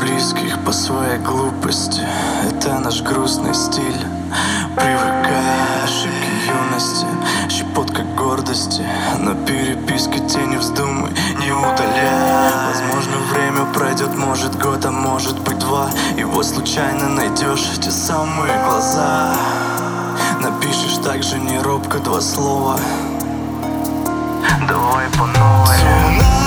близких по своей глупости. Это наш грустный стиль. Привыкай, ошибки юности, щепотка гордости. Но переписки тени вздумай не удаляй. Возможно, время пройдет, может год, а может быть два. И вот случайно найдешь те самые глаза. Напишешь также не робко два слова. Давай по новой.